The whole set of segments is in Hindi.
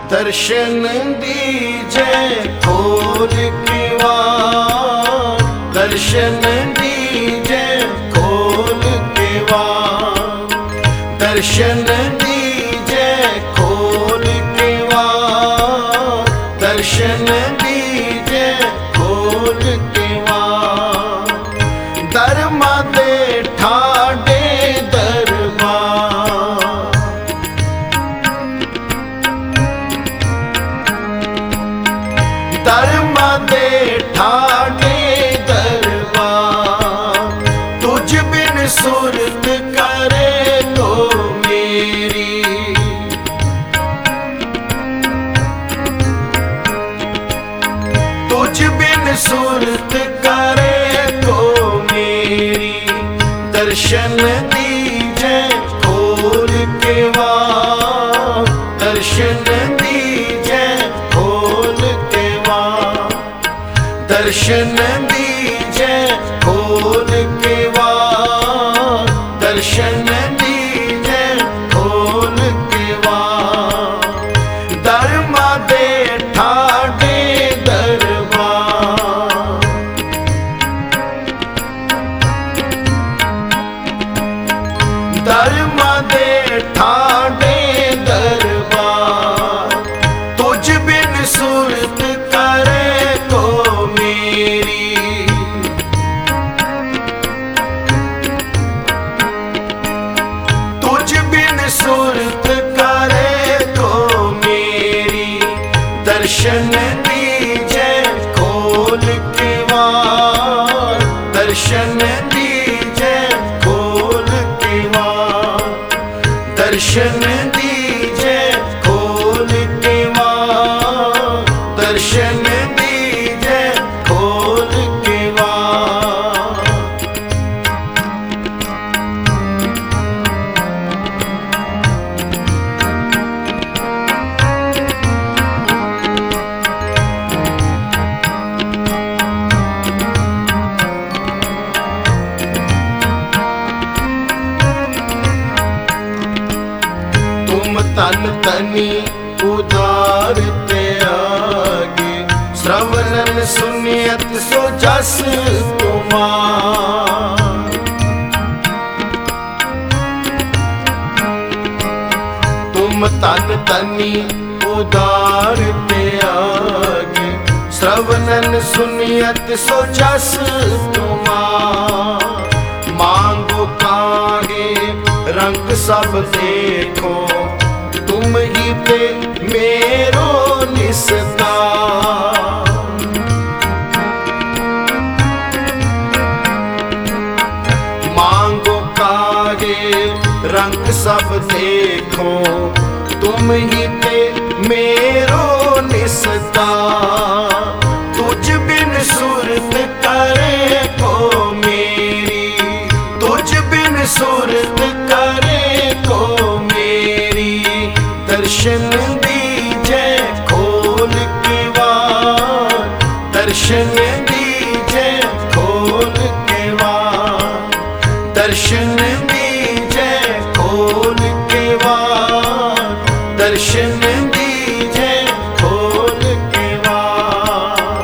दर्शन दीजे खोल के वार, दर्शन दीजे खोल के वार, दर्शन दीजे खोल के वार, दर्शन दीजे खोल के वार। दरमा दे ठाडे दरबार, दरमा दे ठाडे दरबार। तुझ बिन सुरत करे तो मेरी, तुझ बिन सुरत करे तो मेरी। दर्शन दीजे खोल के वार, दर्शन दीजे खोल के वार, दर्शन दीजे खोल के वार, दर्शन दीजे खोल के वार। दरमा दे ठाडे दरबार, दरमा दे ठाडे दरबार। तुझ बिन सुरत करे तो मेरी, तुझ बिन सुरत करे तो मेरी। दर्शन दीजे खोल के वार, दर्शन दीजे खोल के वार, दर्शन दीजे खोल के वार, दर्शन दीजे खोल के वार। तुम तन तनी उदार ते आगे, श्रवणन सुनियत सो जस तुमार। तुम तन तनी उदार ते आगे, श्रवणन सुनियत सो जस तुमार। मांगो काहे रंग सब देखो, तुम ही पे मेरो निस्तार। मांगो काहे रंग सब देखो, तुम ही पे मेरो निस्तार। तुझ बिन सुरत करे को मेरी, तुझ बिन सुरत करे को मेरी। दर्शन दीजे खोल के वार, दर्शन दीजे खोल के वार, दर्शन दीजे खोल के वार, दर्शन दीजे खोल के वार।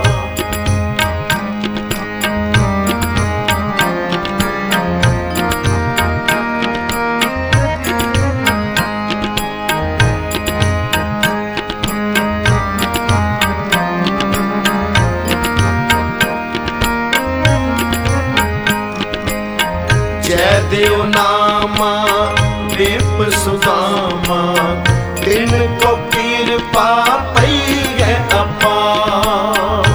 जय देव नामा दीप सुदामा, दिन को कृपा पई है अपार।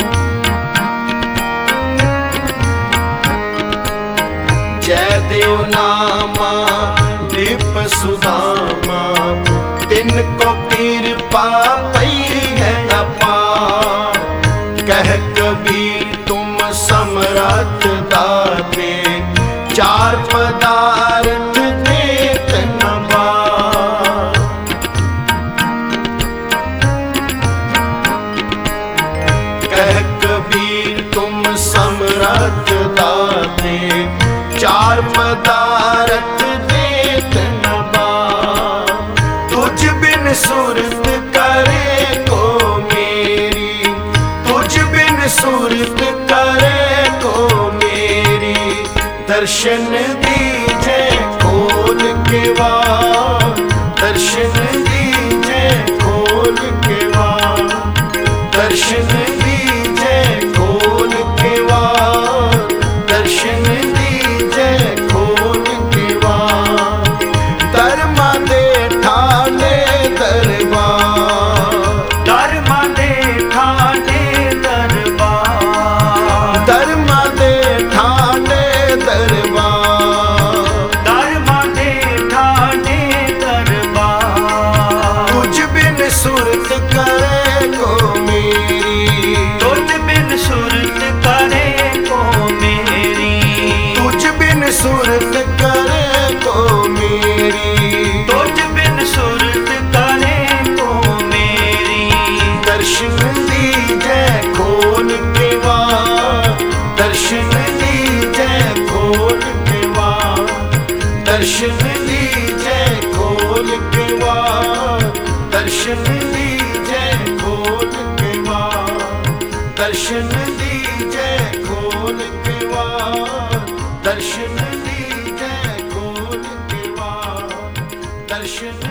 जय देव नामा दीप सुदामा, दिन को कृपा पई है अपार। कह कबीर तुम समरथ दाते, चार पदार्थ देत न बार। कह कबीर तुम समरथ दाते, चार पदार्थ देत न बार। तुझ बिन सुरत कर दीजे खोल के वार, दर्शन दीजे खोल के वार, दर्शन दीजे खोल के वार, दर्शन दीजे खोल के वार। धर्मा दे ठाणे दरबार, धर्मा दे ठाणे दरबार, धर्मा दे ठाणे दरबार, धर्मा दे ठाणे दरबार। तुझ बिन सुरत करे को मेरी, तुझ बिन सुरत करे को मेरी, तुझ बिन सुरत करे को मेरी, तुझ बिन सुरत करे को मेरी। दर्शन दीजे खोल के वार, दर्शन दीजे खोल के वार, दर्शन दीजे खोल के वार, दर्शन दीजे खोल के वार, दर्शन दीजे खोल के वार, दर्शन दीजे खोल के वार, दर्शन